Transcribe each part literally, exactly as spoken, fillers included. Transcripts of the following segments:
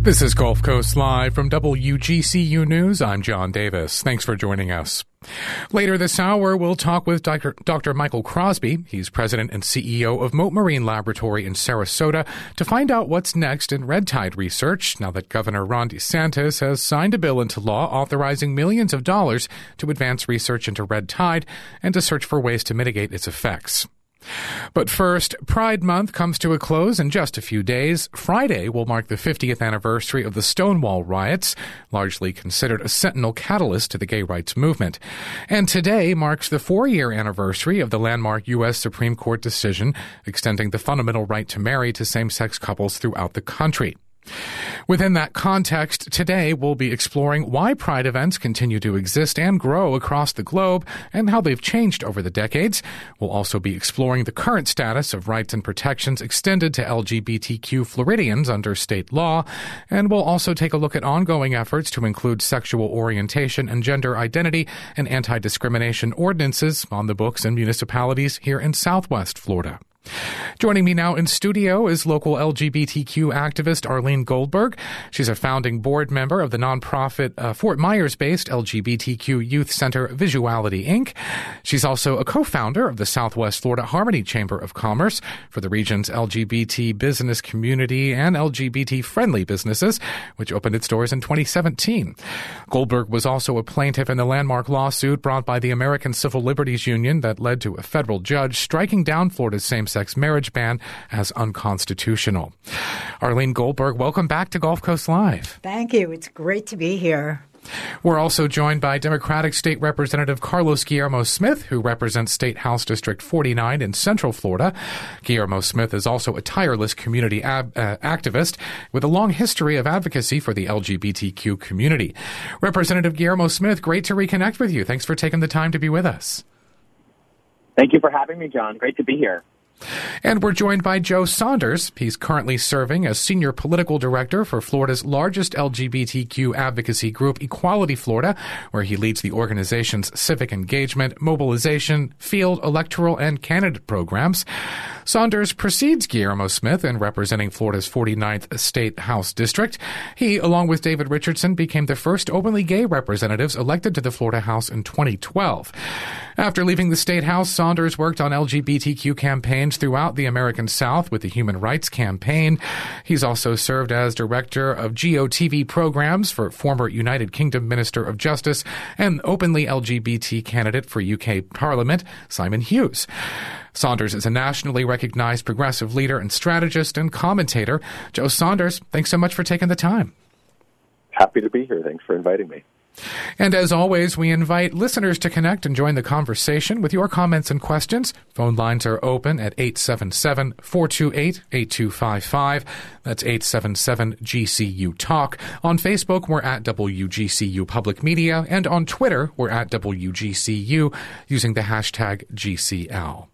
This is Gulf Coast Live from W G C U News. I'm John Davis. Thanks for joining us. Later this hour, we'll talk with Doctor Doctor Michael Crosby. He's president and C E O of Mote Marine Laboratory in Sarasota to find out what's next in red tide research now that Governor Ron DeSantis has signed a bill into law authorizing millions of dollars to advance research into red tide and to search for ways to mitigate its effects. But first, Pride Month comes to a close in just a few days. Friday will mark the fiftieth anniversary of the Stonewall riots, largely considered a sentinel catalyst to the gay rights movement. And today marks the four-year anniversary of the landmark U S Supreme Court decision extending the fundamental right to marry to same-sex couples throughout the country. Within that context, today we'll be exploring why Pride events continue to exist and grow across the globe and how they've changed over the decades. We'll also be exploring the current status of rights and protections extended to L G B T Q Floridians under state law, and we'll also take a look at ongoing efforts to include sexual orientation and gender identity and anti-discrimination ordinances on the books in municipalities here in Southwest Florida. Joining me now in studio is local L G B T Q activist Arlene Goldberg. She's a founding board member of the nonprofit uh, Fort Myers-based L G B T Q Youth Center Visuality, Incorporated. She's also a co-founder of the Southwest Florida Harmony Chamber of Commerce for the region's L G B T business community and L G B T-friendly businesses, which opened its doors in twenty seventeen. Goldberg was also a plaintiff in the landmark lawsuit brought by the American Civil Liberties Union that led to a federal judge striking down Florida's same-sex marriage ban as unconstitutional. Arlene Goldberg, welcome back to Gulf Coast Live. Thank you. It's great to be here. We're also joined by Democratic State Representative Carlos Guillermo Smith, who represents State House District forty-nine in Central Florida. Guillermo Smith is also a tireless community ab- uh, activist with a long history of advocacy for the L G B T Q community. Representative Guillermo Smith, great to reconnect with you. Thanks for taking the time to be with us. Thank you for having me, John. Great to be here. And we're joined by Joe Saunders. He's currently serving as Senior Political Director for Florida's largest L G B T Q advocacy group, Equality Florida, where he leads the organization's civic engagement, mobilization, field, electoral, and candidate programs. Saunders precedes Guillermo Smith in representing Florida's forty-ninth State House District. He, along with David Richardson, became the first openly gay representatives elected to the Florida House in twenty twelve. After leaving the State House, Saunders worked on L G B T Q campaigns throughout the American South with the Human Rights Campaign. He's also served as director of G O T V programs for former United Kingdom Minister of Justice and openly L G B T candidate for U K Parliament, Simon Hughes. Saunders is a nationally recognized progressive leader and strategist and commentator. Joe Saunders, thanks so much for taking the time. Happy to be here. Thanks for inviting me. And as always, we invite listeners to connect and join the conversation with your comments and questions. Phone lines are open at eight seven seven, four two eight, eight two five five. That's eight seven seven G C U Talk. On Facebook, we're at W G C U Public Media. And on Twitter, we're at W G C U using the hashtag G C L.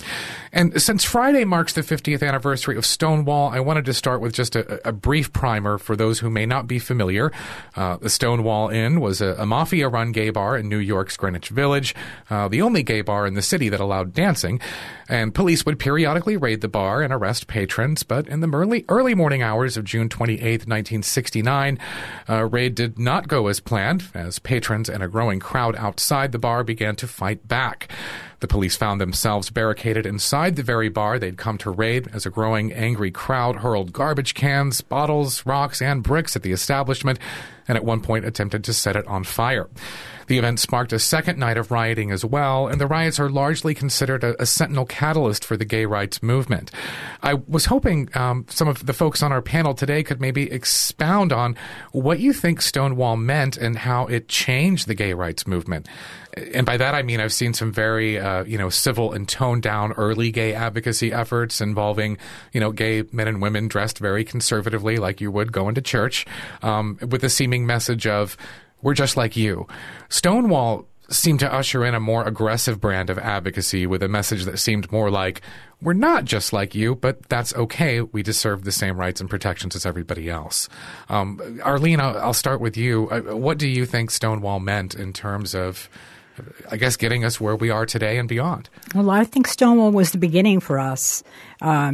And since Friday marks the fiftieth anniversary of Stonewall, I wanted to start with just a, a brief primer for those who may not be familiar. Uh, the Stonewall Inn was a, a mafia-run gay bar in New York's Greenwich Village, uh, the only gay bar in the city that allowed dancing. And police would periodically raid the bar and arrest patrons, but in the early, early morning hours of June twenty-eighth, nineteen sixty-nine, a raid did not go as planned, as patrons and a growing crowd outside the bar began to fight back. The police found themselves barricaded inside the very bar they'd come to raid as a growing, angry crowd hurled garbage cans, bottles, rocks, and bricks at the establishment, and at one point attempted to set it on fire. The event sparked a second night of rioting as well, and the riots are largely considered a, a sentinel catalyst for the gay rights movement. I was hoping um, some of the folks on our panel today could maybe expound on what you think Stonewall meant and how it changed the gay rights movement. And by that, I mean I've seen some very, uh, you know, civil and toned down early gay advocacy efforts involving, you know, gay men and women dressed very conservatively like you would going to church, um, with the seeming message of, we're just like you. Stonewall seemed to usher in a more aggressive brand of advocacy with a message that seemed more like, we're not just like you, but that's okay. We deserve the same rights and protections as everybody else. Um, Arlene, I'll, I'll start with you. What do you think Stonewall meant in terms of, I guess, getting us where we are today and beyond? Well, I think Stonewall was the beginning for us. Um,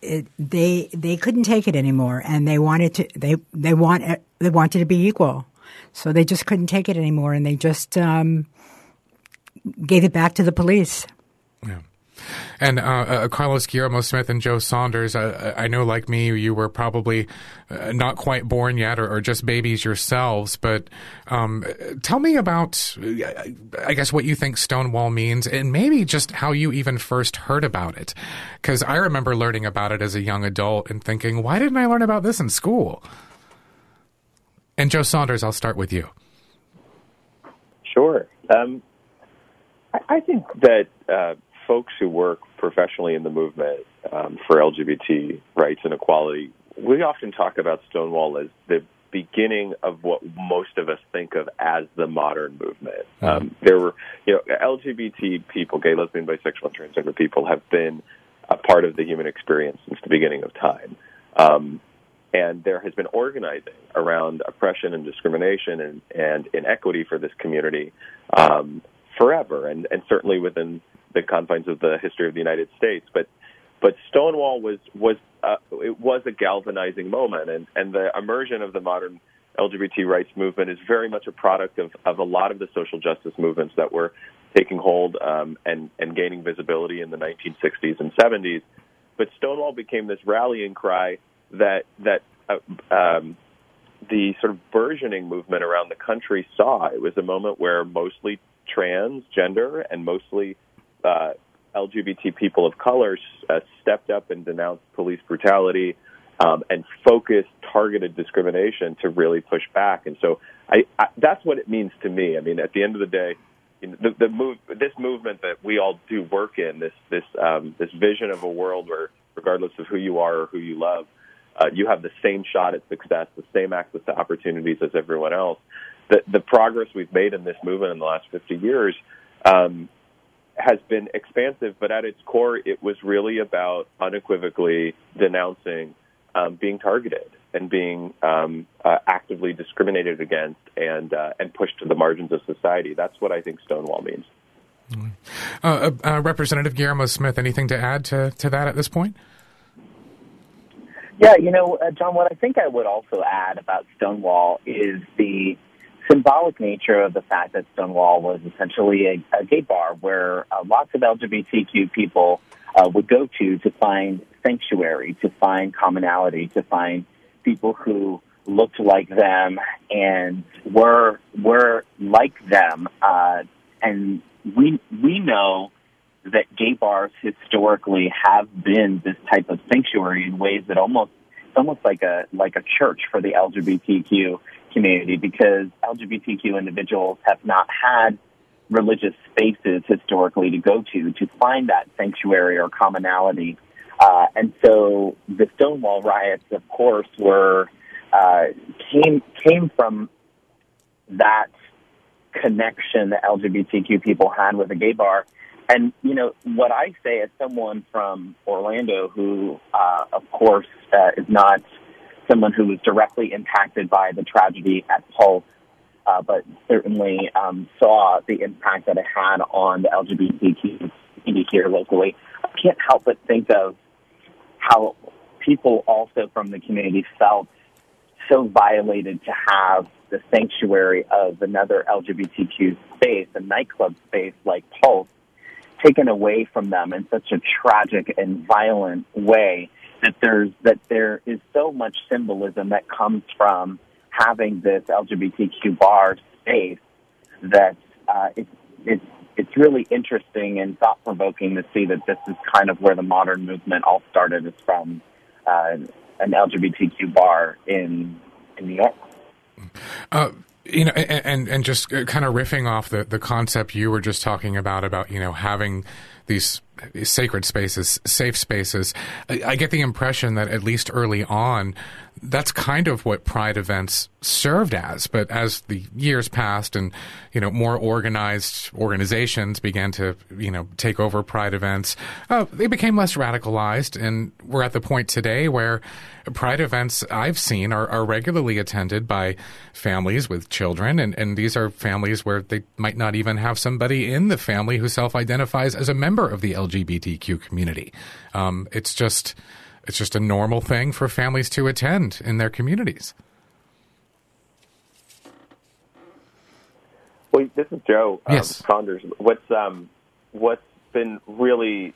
it, they they couldn't take it anymore, and they wanted to they they want they wanted to be equal, so they just couldn't take it anymore, and they just um, gave it back to the police. Yeah. And uh, uh, Carlos Guillermo Smith and Joe Saunders, uh, I know like me, you were probably uh, not quite born yet or, or just babies yourselves, but um, tell me about, I guess, what you think Stonewall means and maybe just how you even first heard about it. Because I remember learning about it as a young adult and thinking, why didn't I learn about this in school? And Joe Saunders, I'll start with you. Sure. Um, I, I think that uh, folks who work professionally in the movement um, for L G B T rights and equality, we often talk about Stonewall as the beginning of what most of us think of as the modern movement. Mm-hmm. Um, there were, you know, L G B T people, gay, lesbian, bisexual, and transgender people have been a part of the human experience since the beginning of time. Um, and there has been organizing around oppression and discrimination and, and inequity for this community um, forever, and, and certainly within the confines of the history of the United States. But but Stonewall was was uh, it was a galvanizing moment, and, and the immersion of the modern L G B T rights movement is very much a product of, of a lot of the social justice movements that were taking hold um, and, and gaining visibility in the nineteen sixties and seventies. But Stonewall became this rallying cry that that uh, um, the sort of burgeoning movement around the country saw. It was a moment where mostly transgender and mostly uh, L G B T people of color uh, stepped up and denounced police brutality um, and focused targeted discrimination to really push back. And so I, I, that's what it means to me. I mean, at the end of the day, you know, the, the move, this movement that we all do work in, this this um, this vision of a world where, regardless of who you are or who you love, uh, you have the same shot at success, the same access to opportunities as everyone else. The, the progress we've made in this movement in the last fifty years um, has been expansive, but at its core, it was really about unequivocally denouncing um, being targeted and being um, uh, actively discriminated against and uh, and pushed to the margins of society. That's what I think Stonewall means. Mm-hmm. Uh, uh, Representative Guillermo Smith, anything to add to, to that at this point? Yeah, you know, uh, John, what I think I would also add about Stonewall is the symbolic nature of the fact that Stonewall was essentially a, a gay bar where uh, lots of L G B T Q people uh, would go to to find sanctuary, to find commonality, to find people who looked like them and were were like them. Uh, and we we know that gay bars historically have been this type of sanctuary in ways that almost it's almost like a like a church for the L G B T Q community, because L G B T Q individuals have not had religious spaces historically to go to to find that sanctuary or commonality. Uh, and so the Stonewall riots, of course, were uh, came came from that connection that L G B T Q people had with a gay bar. And, you know, what I say as someone from Orlando who, uh, of course, uh, is not someone who was directly impacted by the tragedy at Pulse, uh, but certainly um, saw the impact that it had on the L G B T Q community here locally, I can't help but think of how people also from the community felt so violated to have the sanctuary of another L G B T Q space, a nightclub space like Pulse, taken away from them in such a tragic and violent way that there's that there is so much symbolism that comes from having this L G B T Q bar space that uh, it's it's it's really interesting and thought provoking to see that this is kind of where the modern movement all started, is from uh, an L G B T Q bar in in New York. Uh, You know, and and just kind of riffing off the, the concept you were just talking about, about, you know, having these sacred spaces, safe spaces, I, I get the impression that at least early on, that's kind of what Pride events served as. But as the years passed and, you know, more organized organizations began to, you know, take over Pride events, uh, they became less radicalized. And we're at the point today where Pride events I've seen are, are regularly attended by families with children. And, and these are families where they might not even have somebody in the family who self-identifies as a member of the L G B T Q community. Um, it's just it's just a normal thing for families to attend in their communities. Well, this is Joe um, yes. Saunders. What's um, what's been really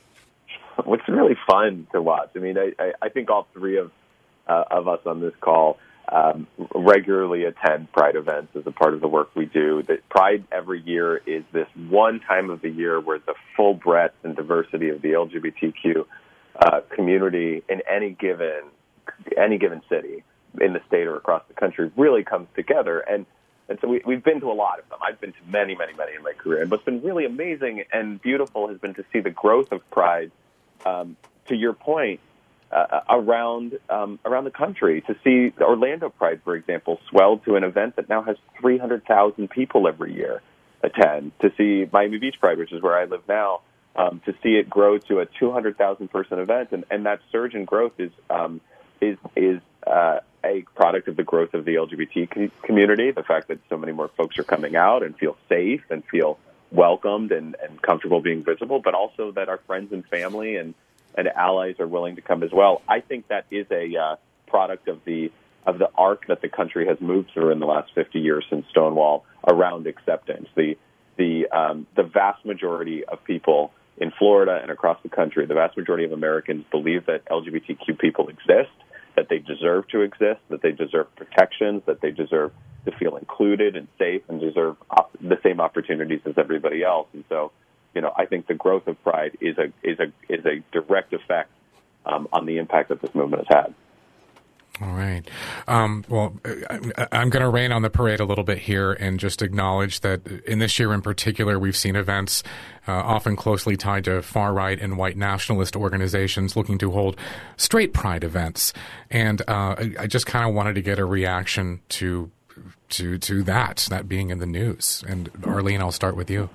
what's been really fun to watch. I mean, I, I, I think all three of uh, of us on this call um, regularly attend Pride events as a part of the work we do. That Pride every year is this one time of the year where the full breadth and diversity of the L G B T Q uh, community in any given any given city in the state or across the country really comes together. And And so we, we've been to a lot of them. I've been to many, many, many in my career. And what's been really amazing and beautiful has been to see the growth of Pride, um, to your point, uh, around um, around the country. To see the Orlando Pride, for example, swell to an event that now has three hundred thousand people every year attend. To see Miami Beach Pride, which is where I live now, um, to see it grow to a two hundred thousand person event. And, and that surge in growth is um, is is uh, a product of the growth of the L G B T community, the fact that so many more folks are coming out and feel safe and feel welcomed and, and comfortable being visible, but also that our friends and family and, and allies are willing to come as well. I think that is a uh, product of the of the arc that the country has moved through in the last fifty years since Stonewall around acceptance. The the um, the vast majority of people in Florida and across the country, the vast majority of Americans believe that L G B T Q people exist, that they deserve to exist, that they deserve protections, that they deserve to feel included and safe and deserve op- the same opportunities as everybody else. And so, you know, I think the growth of Pride is a is a is a direct effect um, on the impact that this movement has had. All right. Um, well, I, I'm going to rain on the parade a little bit here and just acknowledge that in this year in particular, we've seen events uh, often closely tied to far-right and white nationalist organizations looking to hold straight pride events. And uh, I, I just kind of wanted to get a reaction to to to that, that being in the news. And Arlene, I'll start with you.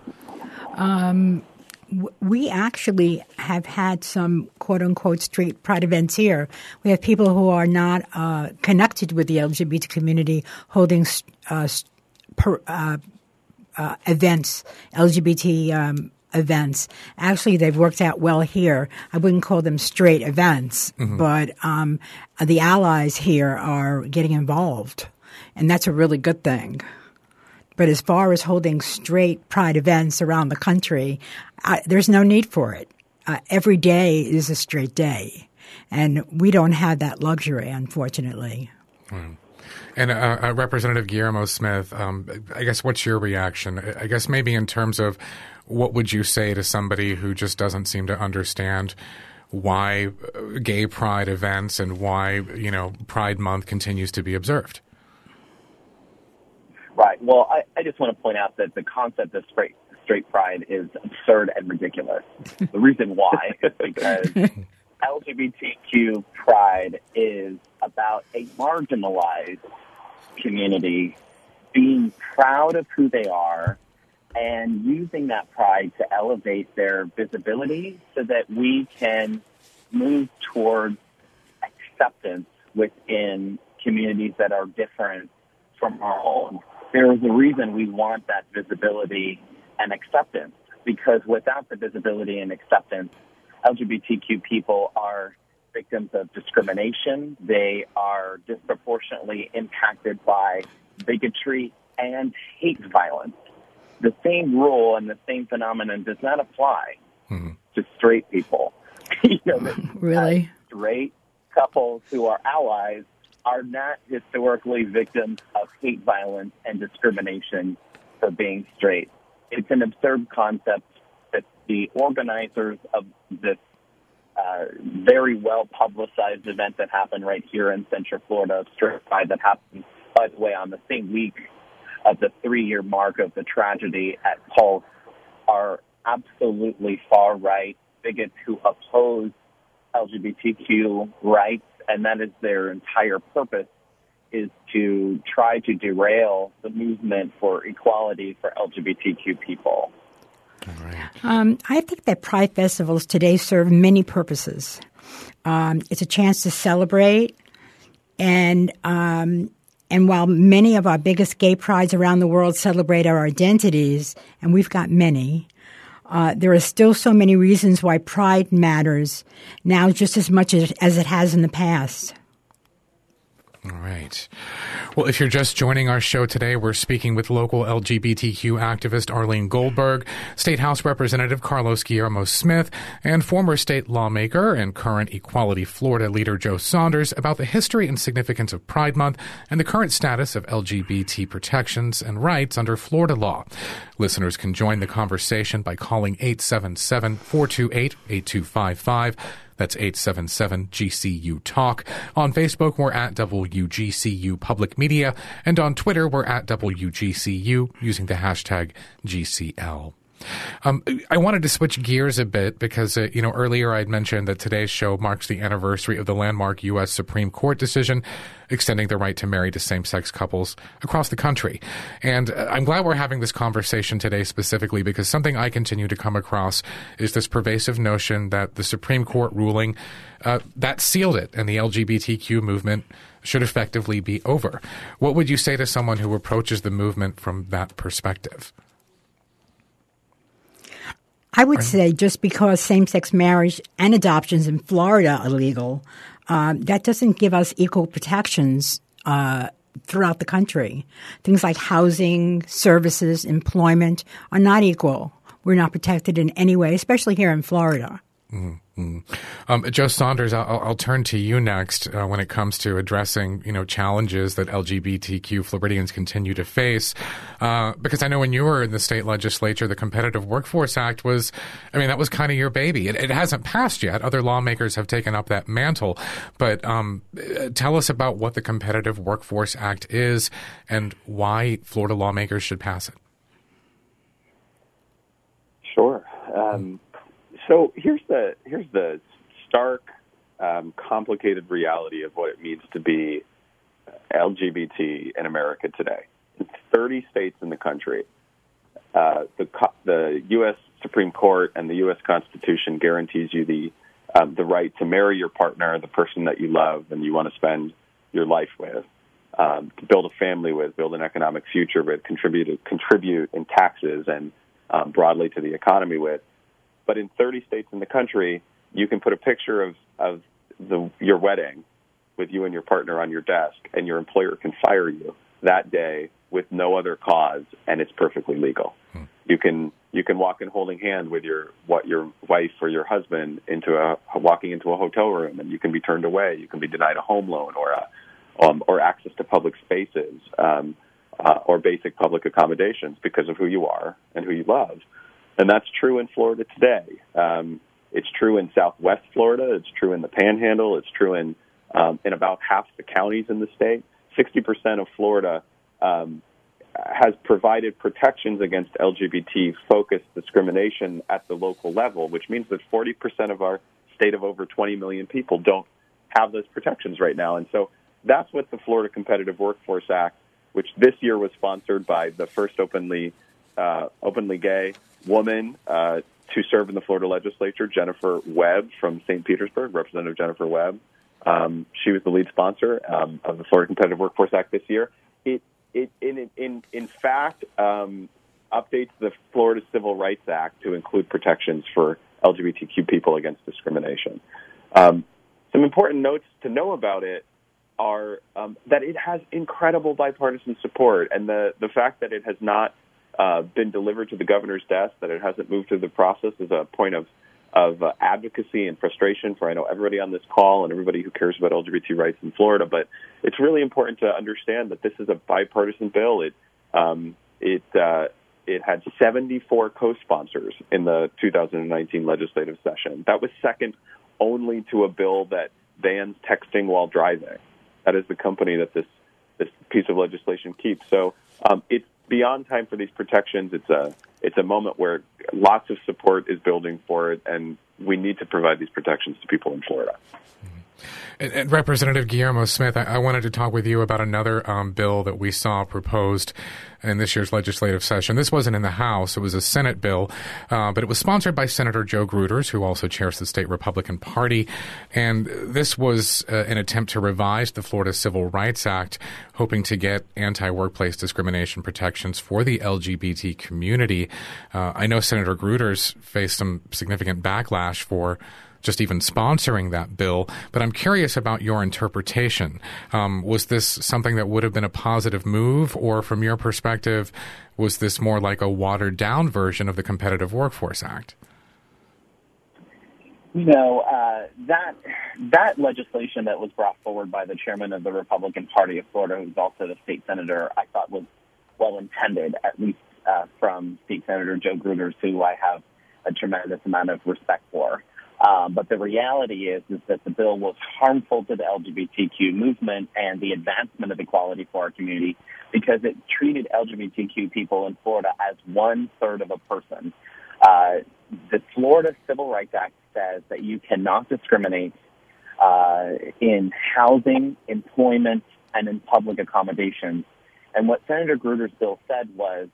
Um We actually have had some quote-unquote straight pride events here. We have people who are not uh, connected with the L G B T community holding uh, per, uh, uh, events, L G B T um, events. Actually, they've worked out well here. I wouldn't call them straight events, mm-hmm. but um, the allies here are getting involved, and that's a really good thing. But as far as holding straight pride events around the country, I, there's no need for it. Uh, every day is a straight day, and we don't have that luxury, unfortunately. Mm. And uh, uh, Representative Guillermo Smith, um, I guess what's your reaction? I guess maybe in terms of what would you say to somebody who just doesn't seem to understand why gay pride events and why, you know, Pride Month continues to be observed? Right. Well, I, I just want to point out that the concept of straight straight pride is absurd and ridiculous. The reason why is because L G B T Q pride is about a marginalized community being proud of who they are and using that pride to elevate their visibility so that we can move towards acceptance within communities that are different from our own. There is a reason we want that visibility and acceptance, because without the visibility and acceptance, L G B T Q people are victims of discrimination. They are disproportionately impacted by bigotry and hate violence. The same rule and the same phenomenon does not apply mm-hmm. to straight people. you know, really? Straight couples who are allies are not historically victims of hate violence and discrimination for being straight. It's an absurd concept that the organizers of this uh, very well-publicized event that happened right here in Central Florida, Straight Pride, that happened, by the way, on the same week of the three-year mark of the tragedy at Pulse, are absolutely far-right bigots who oppose L G B T Q rights, and that is their entire purpose, is to try to derail the movement for equality for L G B T Q people. All right. Um, I think that Pride festivals today serve many purposes. Um, it's a chance to celebrate, and um, and while many of our biggest gay prides around the world celebrate our identities, and we've got many, Uh, there are still so many reasons why pride matters now just as much as, as it has in the past. All right. Well, if you're just joining our show today, we're speaking with local L G B T Q activist Arlene Goldberg, State House Representative Carlos Guillermo Smith, and former state lawmaker and current Equality Florida leader Joe Saunders about the history and significance of Pride Month and the current status of L G B T protections and rights under Florida law. Listeners can join the conversation by calling eight seven seven, four two eight, eight two five five. That's eight seven seven G C U Talk. On Facebook, we're at W G C U Public Media. And on Twitter, we're at W G C U using the hashtag G C L. Um, I wanted to switch gears a bit because, uh, you know, earlier I'd mentioned that today's show marks the anniversary of the landmark U S Supreme Court decision extending the right to marry to same-sex couples across the country. And uh, I'm glad we're having this conversation today specifically because something I continue to come across is this pervasive notion that the Supreme Court ruling, uh, that sealed it and the L G B T Q movement should effectively be over. What would you say to someone who approaches the movement from that perspective? I would say just because same-sex marriage and adoptions in Florida are legal, um, that doesn't give us equal protections uh, throughout the country. Things like housing, services, employment are not equal. We're not protected in any way, especially here in Florida. Mm-hmm. Um, Joe Saunders, I'll, I'll turn to you next uh, when it comes to addressing, you know, challenges that L G B T Q Floridians continue to face. Uh, because I know when you were in the state legislature, the Competitive Workforce Act was, I mean, that was kind of your baby. It, it hasn't passed yet. Other lawmakers have taken up that mantle. But um, tell us about what the Competitive Workforce Act is and why Florida lawmakers should pass it. Sure. Um, So here's the here's the stark, um, complicated reality of what it means to be L G B T in America today. In thirty states in the country, uh, the the U S Supreme Court and the U S Constitution guarantees you the um, the right to marry your partner, the person that you love and you want to spend your life with, um, to build a family with, build an economic future with, contribute contribute in taxes and um, broadly to the economy with. But in thirty states in the country, you can put a picture of, of the, your wedding with you and your partner on your desk, and your employer can fire you that day with no other cause, and it's perfectly legal. Hmm. You can you can walk in holding hand with your what your wife or your husband into a walking into a hotel room, and you can be turned away. You can be denied a home loan or a um, or access to public spaces um, uh, or basic public accommodations because of who you are and who you love. And that's true in Florida today. Um, it's true in Southwest Florida. It's true in the Panhandle. It's true in um, in about half the counties in the state. sixty percent of Florida um, has provided protections against L G B T-focused discrimination at the local level, which means that forty percent of our state of over twenty million people don't have those protections right now. And so that's what the Florida Competitive Workforce Act, which this year was sponsored by the first openly uh, openly gay woman uh, to serve in the Florida legislature, Jennifer Webb from Saint Petersburg, Representative Jennifer Webb. Um, she was the lead sponsor um, of the Florida Competitive Workforce Act this year. It, it in, in, in fact, um, updates the Florida Civil Rights Act to include protections for L G B T Q people against discrimination. Um, some important notes to know about it are um, that it has incredible bipartisan support, and the, the fact that it has not Uh, been delivered to the governor's desk, that it hasn't moved through the process is a point of of uh, advocacy and frustration for, I know, everybody on this call and everybody who cares about L G B T rights in Florida. But it's really important to understand that this is a bipartisan bill. It um, it uh, it had seventy-four co-sponsors in the two thousand nineteen legislative session. That was second only to a bill that bans texting while driving. That is the company that this this piece of legislation keeps. So um, it's beyond time for these protections. It's a it's a moment where lots of support is building for it, and we need to provide these protections to people in Florida. And, and Representative Guillermo Smith, I, I wanted to talk with you about another um, bill that we saw proposed in this year's legislative session. This wasn't in the House. It was a Senate bill, uh, but it was sponsored by Senator Joe Gruters, who also chairs the state Republican Party. And this was uh, an attempt to revise the Florida Civil Rights Act, hoping to get anti-workplace discrimination protections for the L G B T community. Uh, I know Senator Gruters faced some significant backlash for just even sponsoring that bill. But I'm curious about your interpretation. Um, was this something that would have been a positive move, or from your perspective, was this more like a watered-down version of the Competitive Workforce Act? You know, uh, that that legislation that was brought forward by the chairman of the Republican Party of Florida, who's also the state senator, I thought was well-intended, at least uh, from State Senator Joe Gruters, who I have a tremendous amount of respect for. Um, but the reality is, is that the bill was harmful to the L G B T Q movement and the advancement of equality for our community because it treated L G B T Q people in Florida as one-third of a person. Uh, the Florida Civil Rights Act says that you cannot discriminate uh, in housing, employment, and in public accommodations. And what Senator Gruters' bill said was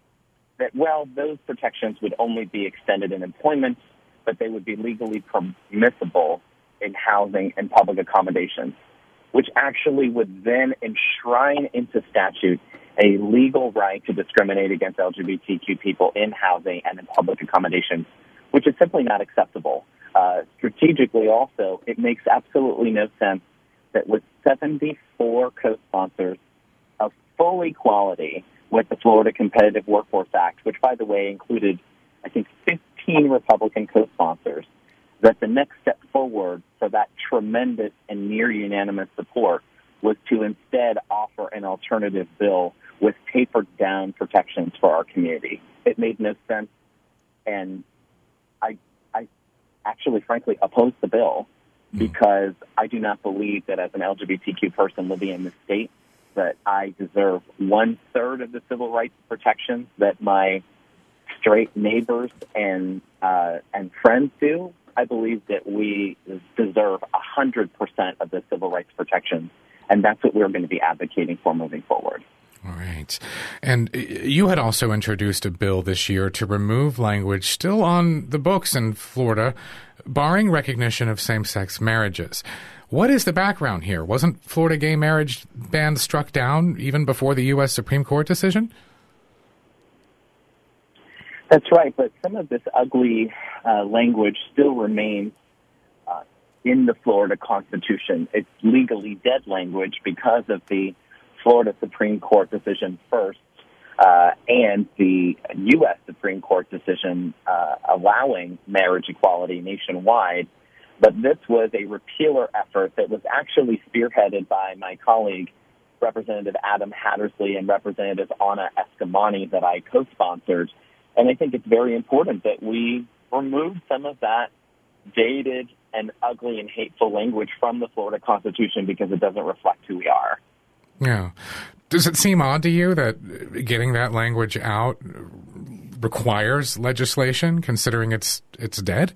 that, well, those protections would only be extended in employment, but they would be legally permissible in housing and public accommodations, which actually would then enshrine into statute a legal right to discriminate against L G B T Q people in housing and in public accommodations, which is simply not acceptable. Uh, strategically also, it makes absolutely no sense that with seventy-four co-sponsors of full equality with the Florida Competitive Workforce Act, which, by the way, included, I think, fifteen Republican co-sponsors, that the next step forward for that tremendous and near unanimous support was to instead offer an alternative bill with tapered down protections for our community. It made no sense, and I, I actually, frankly, opposed the bill because I do not believe that as an L G B T Q person living in this state that I deserve one-third of the civil rights protections that my straight neighbors and uh, and friends do. I believe that we deserve one hundred percent of the civil rights protections, and that's what we're going to be advocating for moving forward. All right. And you had also introduced a bill this year to remove language still on the books in Florida, barring recognition of same-sex marriages. What is the background here? Wasn't Florida gay marriage ban struck down even before the U S Supreme Court decision? That's right, but some of this ugly uh, language still remains uh, in the Florida Constitution. It's legally dead language because of the Florida Supreme Court decision first uh, and the U S Supreme Court decision uh, allowing marriage equality nationwide. But this was a repealer effort that was actually spearheaded by my colleague, Representative Adam Hattersley, and Representative Anna Escamani that I co-sponsored. And I think it's very important that we remove some of that dated and ugly and hateful language from the Florida Constitution because it doesn't reflect who we are. Yeah. Does it seem odd to you that getting that language out requires legislation, considering it's it's dead?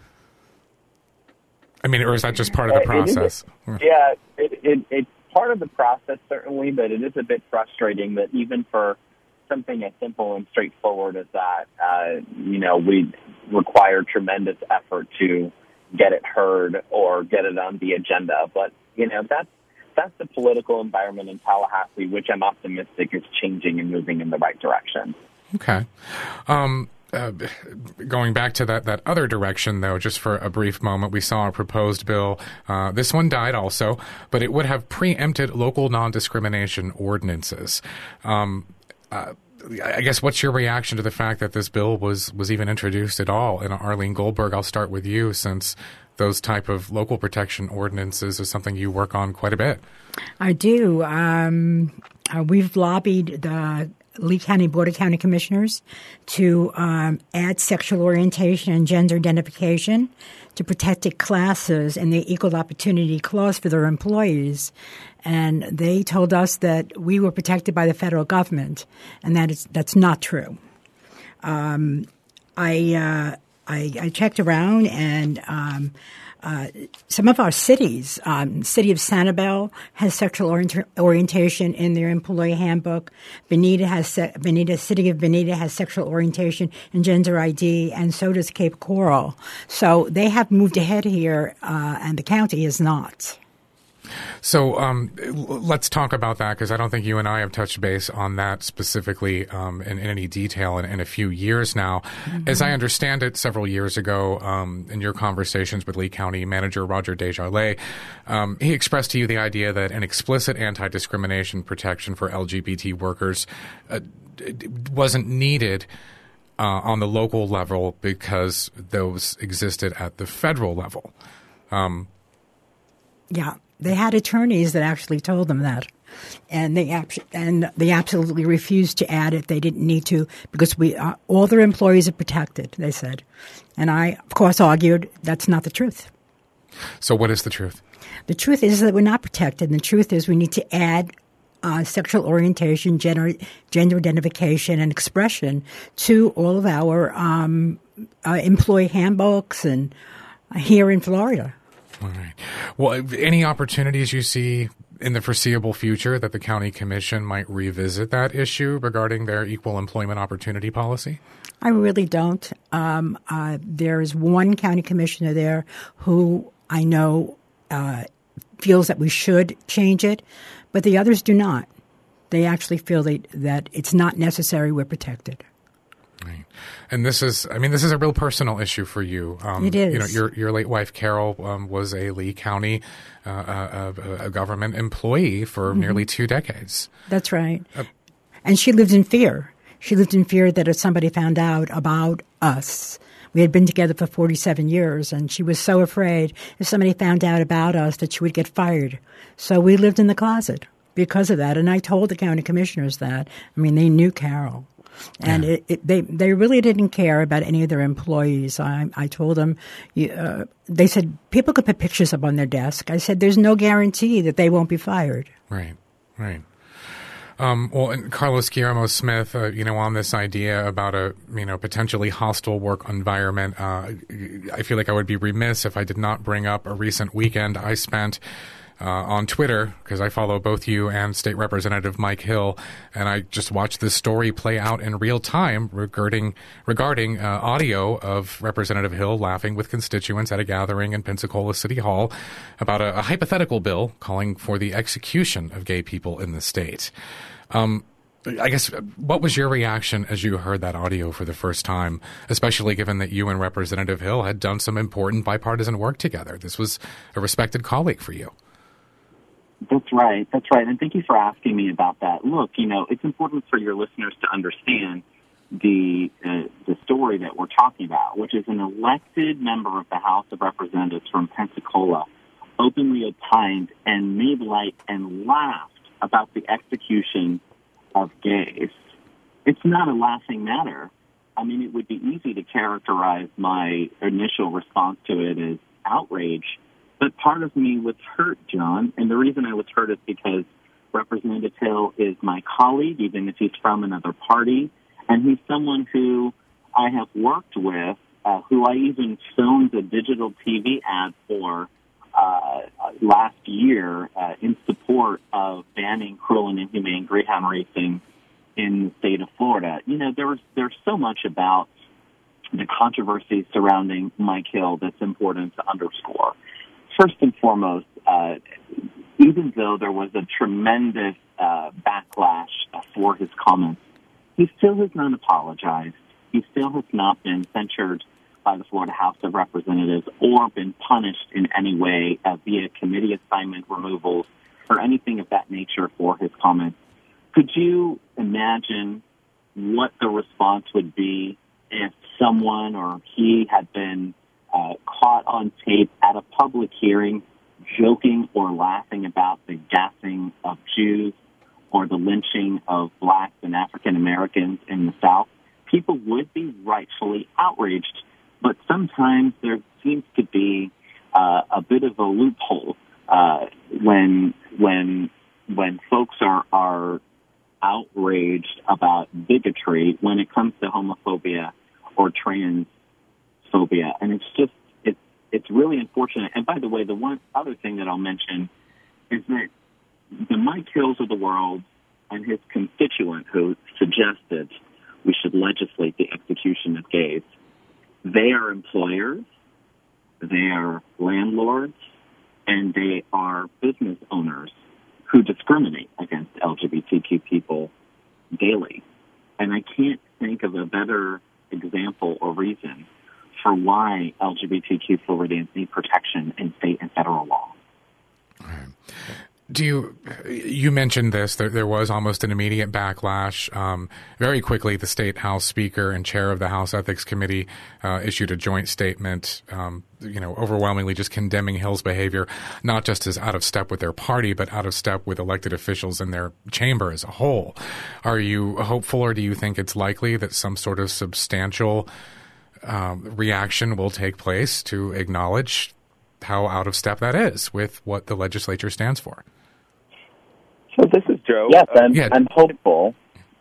I mean, or is that just part of the process? It is, yeah, it, it, it's part of the process, certainly, but it is a bit frustrating that even for something as simple and straightforward as that, uh, you know, we require tremendous effort to get it heard or get it on the agenda. But, you know, that's, that's the political environment in Tallahassee, which I'm optimistic is changing and moving in the right direction. Okay. Um, uh, going back to that, that other direction, though, just for a brief moment, we saw a proposed bill. Uh, this one died also, but it would have preempted local non-discrimination ordinances. Um, uh, I guess what's your reaction to the fact that this bill was, was even introduced at all? And Arlene Goldberg, I'll start with you, since those type of local protection ordinances is something you work on quite a bit. I do. Um, uh, we've lobbied the Lee County Board of County Commissioners to um, add sexual orientation and gender identification to protected classes in the Equal Opportunity Clause for their employees. And they told us that we were protected by the federal government, and that is that's not true. Um, I uh, I, I checked around, and um, uh, some of our cities, um, city of Sanibel has sexual orient- orientation in their employee handbook. Bonita has se- Bonita, city of Bonita has sexual orientation and gender I D, and so does Cape Coral. So they have moved ahead here, uh, and the county is not. So um, let's talk about that, because I don't think you and I have touched base on that specifically um, in, in any detail in, in a few years now. Mm-hmm. As I understand it, several years ago, um, in your conversations with Lee County Manager Roger Desjarlais, um, he expressed to you the idea that an explicit anti-discrimination protection for L G B T workers uh, wasn't needed uh, on the local level because those existed at the federal level. Um, yeah. They had attorneys that actually told them that, and they ab- and they absolutely refused to add it. They didn't need to because we uh, all their employees are protected, they said. And I, of course, argued that's not the truth. So what is the truth? The truth is that we're not protected. And the truth is we need to add uh, sexual orientation, gender, gender identification, and expression to all of our um, uh, employee handbooks and uh, here in Florida. All right. Well, any opportunities you see in the foreseeable future that the county commission might revisit that issue regarding their equal employment opportunity policy? I really don't. Um, uh, there is one county commissioner there who I know uh, feels that we should change it, but the others do not. They actually feel that, that it's not necessary. We're protected. Right. And this is, I mean, this is a real personal issue for you. Um, it is. You know, your your late wife, Carol, um, was a Lee County uh, uh, a, a government employee for mm-hmm. nearly two decades. That's right. Uh, and she lived in fear. She lived in fear that if somebody found out about us, we had been together for forty-seven years, and she was so afraid if somebody found out about us that she would get fired. So we lived in the closet because of that. And I told the county commissioners that. I mean, they knew Carol. And yeah. it, it, they they really didn't care about any of their employees. I, I told them, you, uh, they said people could put pictures up on their desk. I said, there's no guarantee that they won't be fired. Right, right. Um, well, and Carlos Guillermo Smith, uh, you know, on this idea about a, you know, potentially hostile work environment, uh, I feel like I would be remiss if I did not bring up a recent weekend I spent Uh, on Twitter, because I follow both you and State Representative Mike Hill, and I just watched this story play out in real time regarding regarding uh, audio of Representative Hill laughing with constituents at a gathering in Pensacola City Hall about a, a hypothetical bill calling for the execution of gay people in the state. Um, I guess, what was your reaction as you heard that audio for the first time, especially given that you and Representative Hill had done some important bipartisan work together? This was a respected colleague for you. That's right. That's right. And thank you for asking me about that. Look, you know, it's important for your listeners to understand the uh, the story that we're talking about, which is an elected member of the House of Representatives from Pensacola openly opined and made light and laughed about the execution of gays. It's not a laughing matter. I mean, it would be easy to characterize my initial response to it as outrage. But part of me was hurt, John, and the reason I was hurt is because Representative Hill is my colleague, even if he's from another party, and he's someone who I have worked with, uh, who I even filmed a digital T V ad for uh, last year uh, in support of banning cruel and inhumane greyhound racing in the state of Florida. You know, there was, there's so much about the controversy surrounding Mike Hill that's important to underscore. First and foremost, uh, even though there was a tremendous uh, backlash for his comments, he still has not apologized. He still has not been censured by the Florida House of Representatives or been punished in any way uh, via committee assignment removals or anything of that nature for his comments. Could you imagine what the response would be if someone or he had been Uh, caught on tape at a public hearing joking or laughing about the gassing of Jews or the lynching of blacks and African Americans in the South? People would be rightfully outraged, but sometimes there seems to be uh, a bit of a loophole uh, when when when folks are are outraged about bigotry when it comes to homophobia or trans Islamophobia, and it's just it's it's really unfortunate. And by the way, the one other thing that I'll mention is that the Mike Hills of the world and his constituent who suggested we should legislate the execution of gays, they are employers, they are landlords, and they are business owners who discriminate against L G B T Q people daily. And I can't think of a better example or reason for why L G B T Q Floridians need protection in state and federal law. Do you, you mentioned this, there, there was almost an immediate backlash. Um, very quickly, the State House Speaker and Chair of the House Ethics Committee uh, issued a joint statement, um, you know, overwhelmingly just condemning Hill's behavior, not just as out of step with their party, but out of step with elected officials in their chamber as a whole. Are you hopeful, or do you think it's likely that some sort of substantial um, reaction will take place to acknowledge how out of step that is with what the legislature stands for? So this is Joe. Yes, I'm, uh, yeah. I'm hopeful.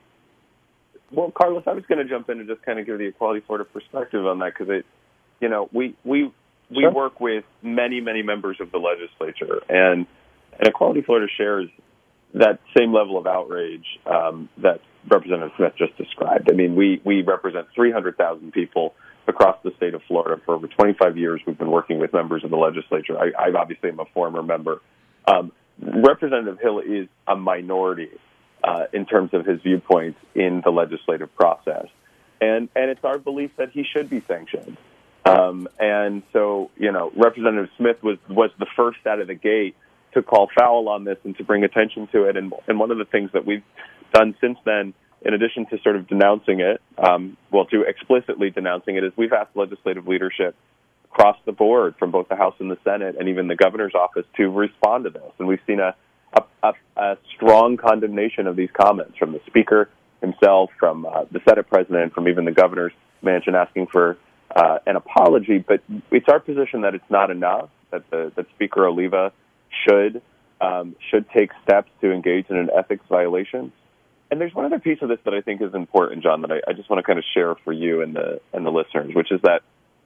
Well, Carlos, I was going to jump in and just kind of give the Equality Florida perspective on that, because it, you know, we we we Sure. work with many many members of the legislature, and and Equality Florida shares that same level of outrage um, that Representative Smith just described. I mean, we we represent three hundred thousand people across the state of Florida. For over twenty-five years, we've been working with members of the legislature. I, I obviously am a former member. Um, Representative Hill is a minority uh, in terms of his viewpoints in the legislative process. And and it's our belief that he should be sanctioned. Um, and so, you know, Representative Smith was, was the first out of the gate to call foul on this and to bring attention to it. And, and one of the things that we've done since then, in addition to sort of denouncing it, um, well, to explicitly denouncing it, is we've asked legislative leadership across the board from both the House and the Senate and even the governor's office to respond to this. And we've seen a, a, a, a strong condemnation of these comments from the Speaker himself, from uh, the Senate President, from even the governor's mansion asking for uh, an apology. But it's our position that it's not enough, that, the, that Speaker Oliva should um, should take steps to engage in an ethics violation. And there's one other piece of this that I think is important, John, that I, I just want to kind of share for you and the and the listeners, which is that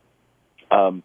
Um,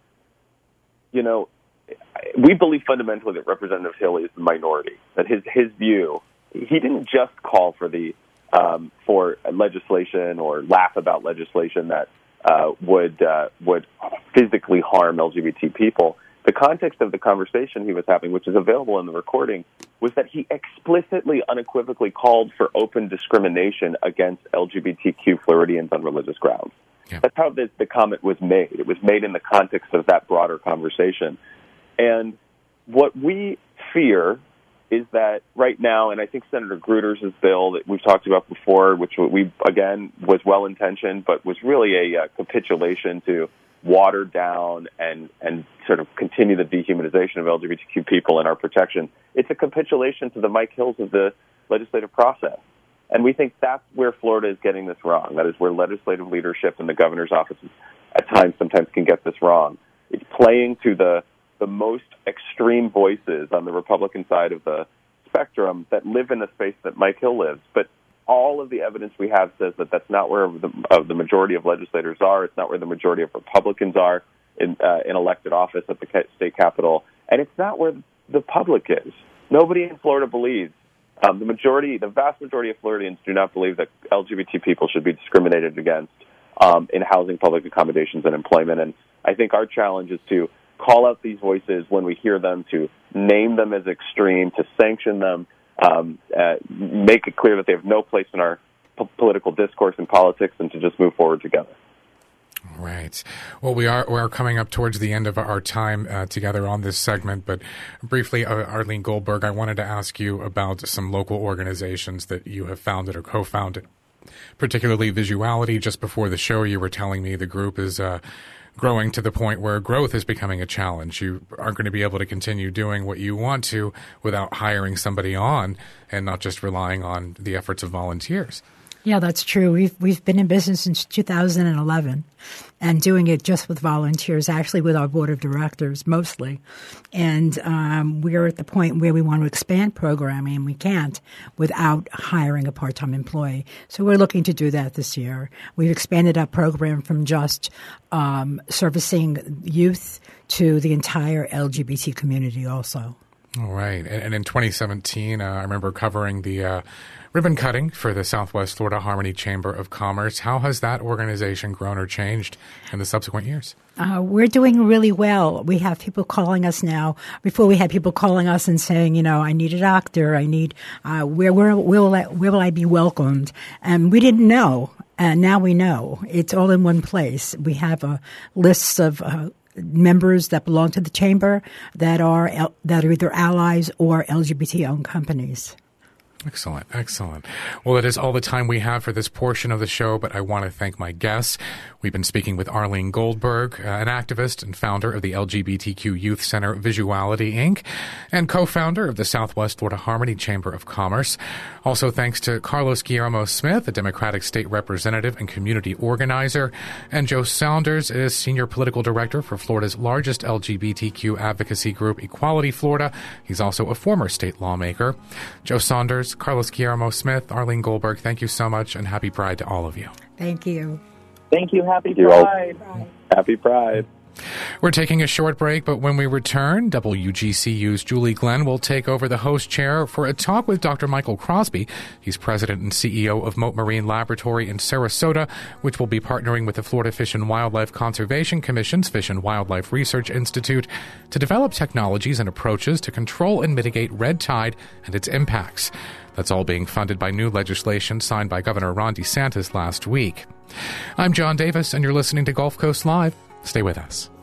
you know, we believe fundamentally that Representative Hill is the minority, that his his view, he didn't just call for the um, for legislation or laugh about legislation that uh, would uh, would physically harm L G B T people. The context of the conversation he was having, which is available in the recording, was that he explicitly, unequivocally called for open discrimination against L G B T Q Floridians on religious grounds. Yeah. That's how the, the comment was made. It was made in the context of that broader conversation. And what we fear is that right now, and I think Senator Gruder's bill that we've talked about before, which we, again, was well-intentioned, but was really a uh, capitulation to water down and, and sort of continue the dehumanization of L G B T Q people and our protection. It's a capitulation to the Mike Hills of the legislative process. And we think that's where Florida is getting this wrong. That is where legislative leadership and the governor's offices at times sometimes can get this wrong. It's playing to the the most extreme voices on the Republican side of the spectrum that live in the space that Mike Hill lives. But all of the evidence we have says that that's not where the, uh, the majority of legislators are. It's not where the majority of Republicans are in, uh, in elected office at the state capitol. And it's not where the public is. Nobody in Florida believes. Um, the majority, the vast majority of Floridians do not believe that L G B T people should be discriminated against um, in housing, public accommodations, and employment. And I think our challenge is to call out these voices when we hear them, to name them as extreme, to sanction them, um, uh, make it clear that they have no place in our p- political discourse and politics, and to just move forward together. Right. Well, we are we are coming up towards the end of our time uh, together on this segment, but briefly, uh, Arlene Goldberg, I wanted to ask you about some local organizations that you have founded or co-founded, particularly Visuality. Just before the show, you were telling me the group is uh, growing to the point where growth is becoming a challenge. You aren't going to be able to continue doing what you want to without hiring somebody on and not just relying on the efforts of volunteers. Yeah, that's true. We've we've been in business since two thousand eleven and doing it just with volunteers, actually with our board of directors mostly. And um, we're at the point where we want to expand programming, and we can't without hiring a part-time employee. So we're looking to do that this year. We've expanded our program from just um, servicing youth to the entire L G B T community also. All right. And, and in twenty seventeen, uh, I remember covering the uh, ribbon cutting for the Southwest Florida Harmony Chamber of Commerce. How has that organization grown or changed in the subsequent years? Uh, we're doing really well. We have people calling us now. Before we had people calling us and saying, you know, I need a doctor. I need, uh, where, where, where, will I, where will I be welcomed? And we didn't know. And now we know. It's all in one place. We have a list of uh, members that belong to the chamber that are that are either allies or L G B T-owned companies. Excellent, excellent. Well, it is all the time we have for this portion of the show, but I want to thank my guests. We've been speaking with Arlene Goldberg, uh, an activist and founder of the L G B T Q Youth Center Visuality, Incorporated, and co-founder of the Southwest Florida Harmony Chamber of Commerce. Also thanks to Carlos Guillermo Smith, a Democratic state representative and community organizer, and Joe Saunders is senior political director for Florida's largest L G B T Q advocacy group, Equality Florida. He's also a former state lawmaker. Joe Saunders, Carlos Guillermo Smith, Arlene Goldberg, thank you so much, and happy Pride to all of you. Thank you. Thank you. Happy Thank Pride. You Happy Pride. We're taking a short break, but when we return, W G C U's Julie Glenn will take over the host chair for a talk with Doctor Michael Crosby. He's president and C E O of Mote Marine Laboratory in Sarasota, which will be partnering with the Florida Fish and Wildlife Conservation Commission's Fish and Wildlife Research Institute to develop technologies and approaches to control and mitigate red tide and its impacts. That's all being funded by new legislation signed by Governor Ron DeSantis last week. I'm John Davis, and you're listening to Gulf Coast Live. Stay with us.